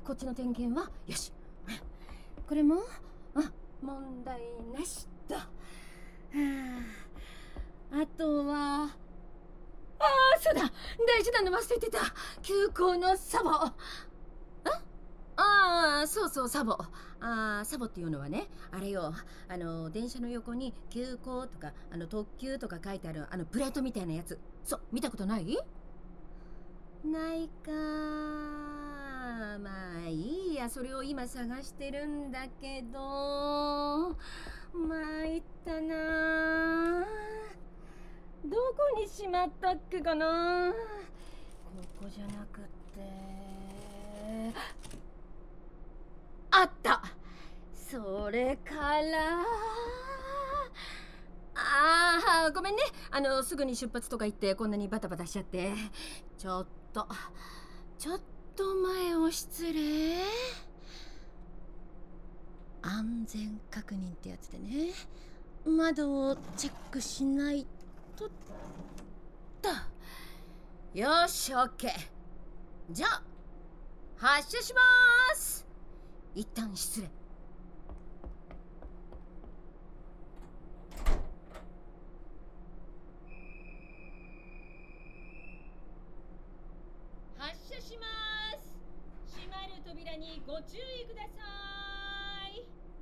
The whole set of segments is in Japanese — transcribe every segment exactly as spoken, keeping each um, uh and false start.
こっちの点検はよし。これもあ問題なしと。はあ、あとはああそうだ、大事なの忘れてた。休校のサボ。ああそうそう、サボ。あサボっていうのはね、あれよ、あの電車の横に急行とかあの特急とか書いてあるあのプレートみたいなやつ。そう、見たことない？ないか。まあいいや、それを今探してるんだけど、参ったな。どこにしまったっけかな。ここじゃなくて、あった。それからああごめんね、あのすぐに出発とか言ってこんなにバタバタしちゃって。ちょっとちょっと前を失礼。安全確認ってやつでね、窓をチェックしないとと。よし、オッケー。じゃあ発射しまーす。一旦失礼。発射しまーす。閉まる扉にご注意ください。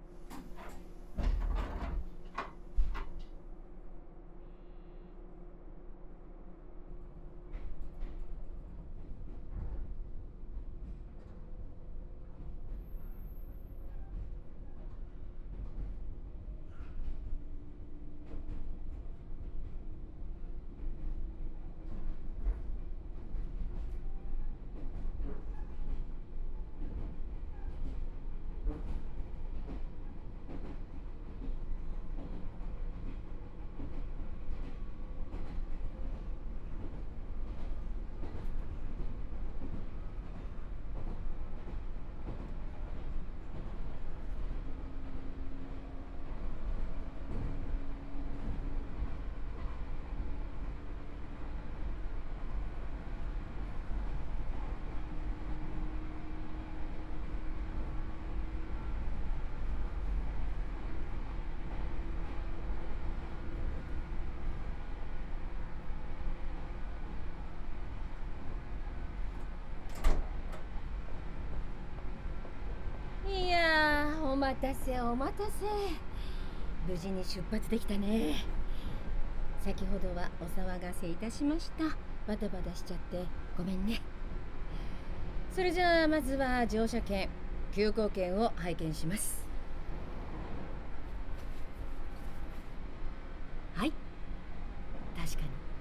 いやー、お待たせお待たせ。無事に出発できたね。先ほどはお騒がせいたしました。バタバタしちゃってごめんね。それじゃあまずは乗車券、急行券を拝見します。はい、確か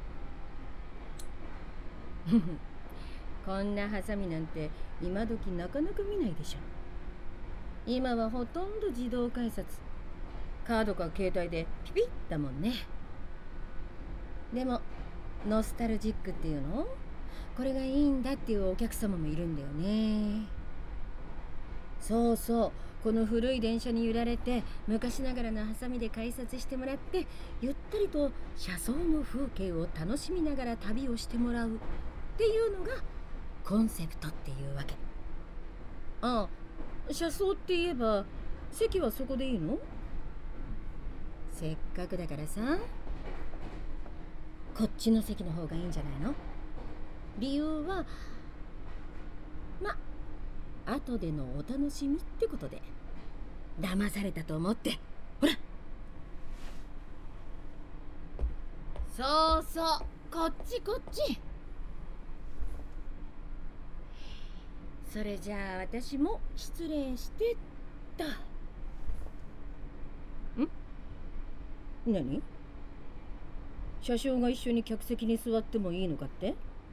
にこんなハサミなんて今時なかなか見ないでしょ。今はほとんど自動改札、カードか携帯でピピッだもんね。でもノスタルジックっていうの、これがいいんだっていうお客様もいるんだよね。そうそう、この古い電車に揺られて昔ながらのハサミで改札してもらって、ゆったりと車窓の風景を楽しみながら旅をしてもらうっていうのがコンセプトっていうわけ。ああ、車窓って言えば席はそこでいいの？せっかくだからさ、こっちの席の方がいいんじゃないの？理由はま、後でのお楽しみってことで。騙されたと思って、ほら。そうそう、こっちこっち。それじゃあ私も失礼してっと。ん？何？車掌が一緒に客席に座ってもいいのかって？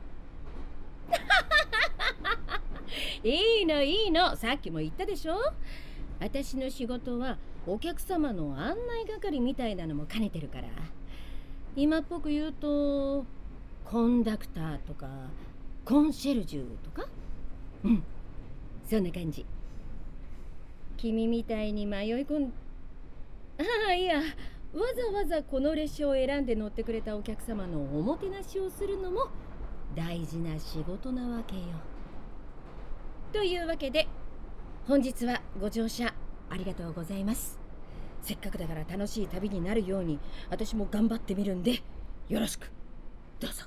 いいのいいの、さっきも言ったでしょ。私の仕事はお客様の案内係みたいなのも兼ねてるから。今っぽく言うとコンダクターとかコンシェルジュとか、うん、そんな感じ。君みたいに迷い込んああいや、わざわざこの列車を選んで乗ってくれたお客様のおもてなしをするのも大事な仕事なわけよ。というわけで本日はご乗車ありがとうございます。せっかくだから楽しい旅になるように私も頑張ってみるんでよろしくどうぞ。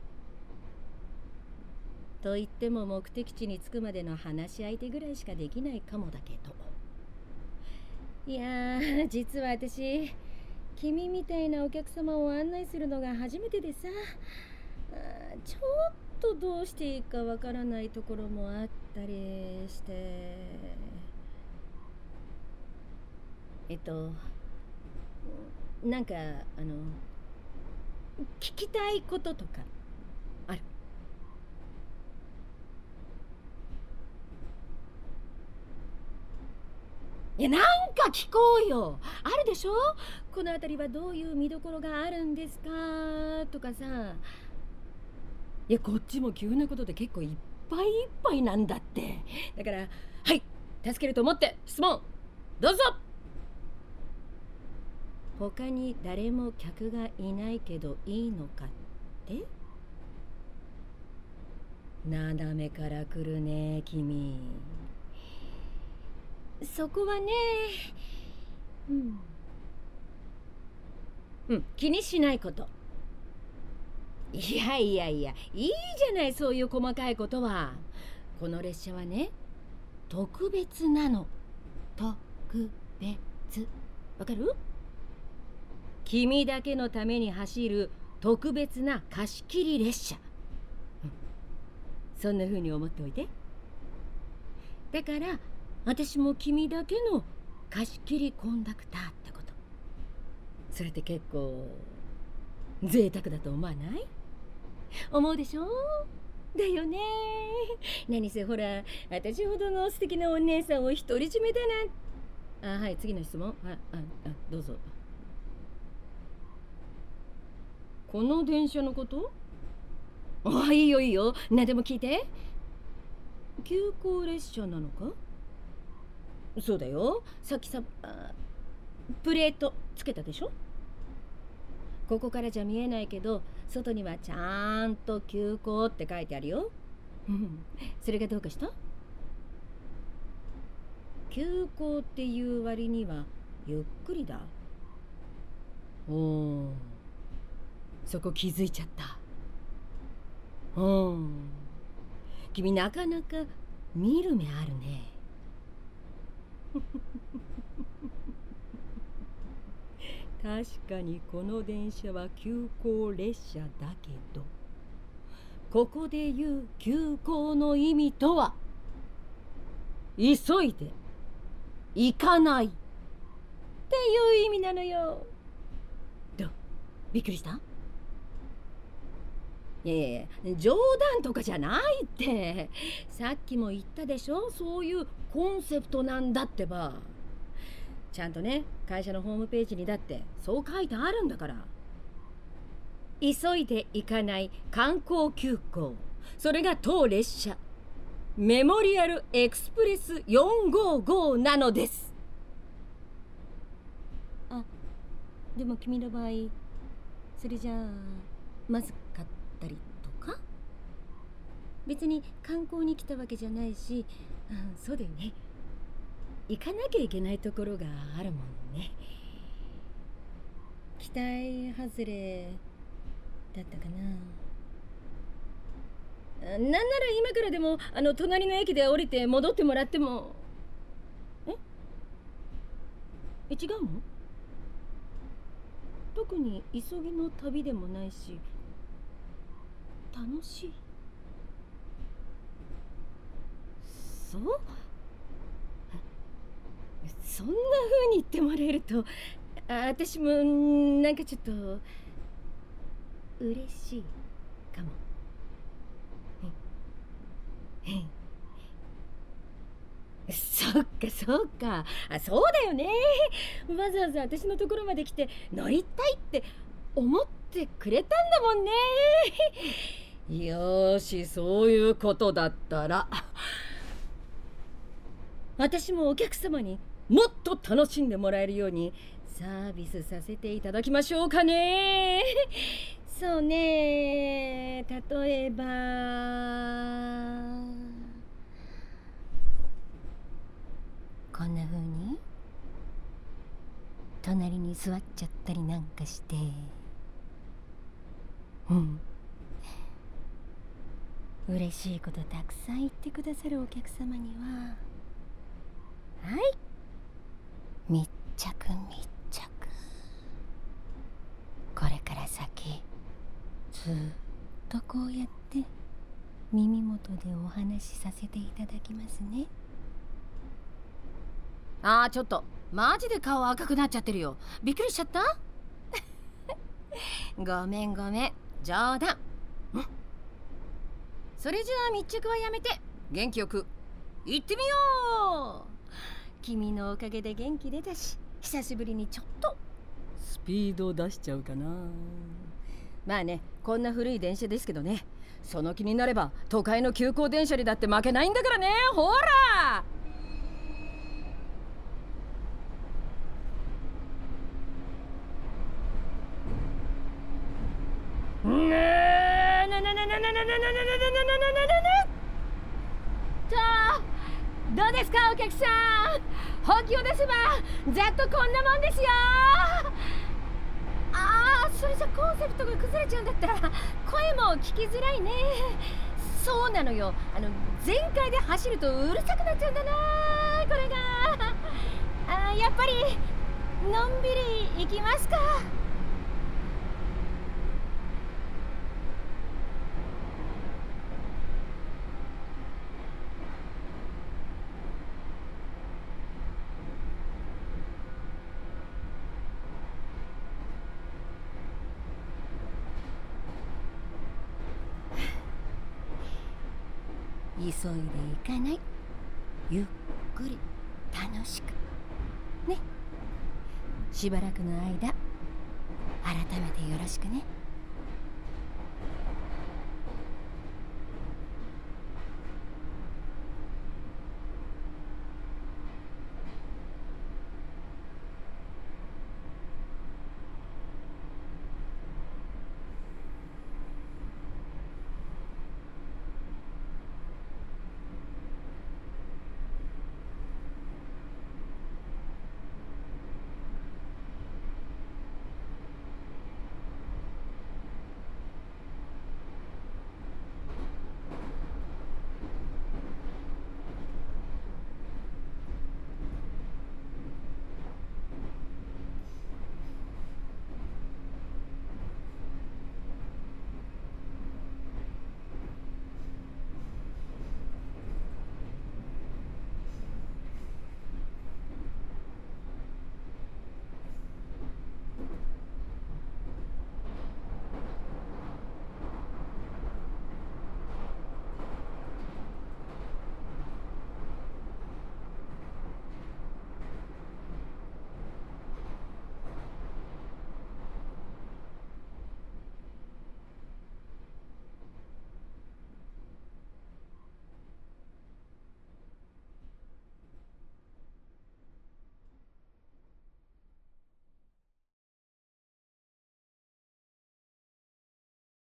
と言っても目的地に着くまでの話し相手ぐらいしかできないかもだけど、いやー、実は私君みたいなお客様を案内するのが初めてでさ、あちょっとどうしていいかわからないところもあったりして、えっとなんかあの聞きたいこととかある？いや、なんか聞こうよ。あるでしょ？この辺りはどういう見どころがあるんですかとかさ。いや、こっちも急なことで結構いっぱいいっぱいなんだって。だからはい、助けると思って質問どうぞ。他に誰も客がいないけどいいのかって？斜めから来るね君。そこはね、うんうん気にしないこと。いやいやいや、いいじゃない、そういう細かいことは。この列車はね、特別なの。特別。わかる？君だけのために走る特別な貸し切り列車、うん、そんな風に思っておいて。だから私も君だけの貸し切りコンダクターってこと。それって結構贅沢だと思わない？思うでしょ？だよね。何せほら、私ほどの素敵なお姉さんを独り占めだなん。あ、はい、次の質問。あ、あ、あ、どうぞ。この電車のこと？あ、いいよいいよ、何でも聞いて。急行列車なのか？そうだよ、さっきさ、あ、プレートつけたでしょ？ここからじゃ見えないけど外にはちゃんと急行って書いてあるよ。それがどうかした？急行っていう割にはゆっくりだ。おー、そこ気づいちゃった。うん、君なかなか見る目あるね。確かにこの電車は急行列車だけど、ここで言う急行の意味とは、急いで行かないっていう意味なのよ。どう？びっくりした？いやいやいや、冗談とかじゃないって。さっきも言ったでしょ、そういうコンセプトなんだってば。ちゃんとね、会社のホームページにだってそう書いてあるんだから。急いで行かない観光急行、それが当列車メモリアルエクスプレスよんごーごーなのです。あ、でも君の場合それじゃあまずかったりとか？別に観光に来たわけじゃないし、うん、そうだよね、行かなきゃいけないところがあるもんね。期待外れだったかな。なんなら今からでもあの隣の駅で降りて戻ってもらっても。ええ違うの？特に急ぎの旅でもないし楽しい。そう？そんな風に言ってもらえると、あ、私もなんかちょっと嬉しいかも。そっかそっか、あ、そうだよね。わざわざ私のところまで来て乗りたいって思ってくれたんだもんね。よーし、そういうことだったら私もお客様にもっと楽しんでもらえるようにサービスさせていただきましょうかね。そうね、例えばこんな風に隣に座っちゃったりなんかして、うん嬉しいことたくさん言ってくださるお客様には、はい密着密着、これから先ずっとこうやって耳元でお話しさせていただきますね。あーちょっとマジで顔赤くなっちゃってるよ。びっくりしちゃったごめんごめん、冗談。うんそれじゃあ密着はやめて元気よく行ってみよう。君のおかげで元気出たし、久しぶりにちょっとスピード出しちゃうかな。まあね、こんな古い電車ですけどね、その気になれば都会の急行電車にだって負けないんだからね。ほらねえなななななななななななななななとどうですかお客さん、本気を出せばざっとこんなもんですよ。ああそれじゃコンセプトが崩れちゃうんだったら声も聞きづらいね。そうなのよ、あの全開で走るとうるさくなっちゃうんだなこれが。あやっぱりのんびり行きますか。急いで行かない、ゆっくり楽しくね。しばらくの間改めてよろしくね。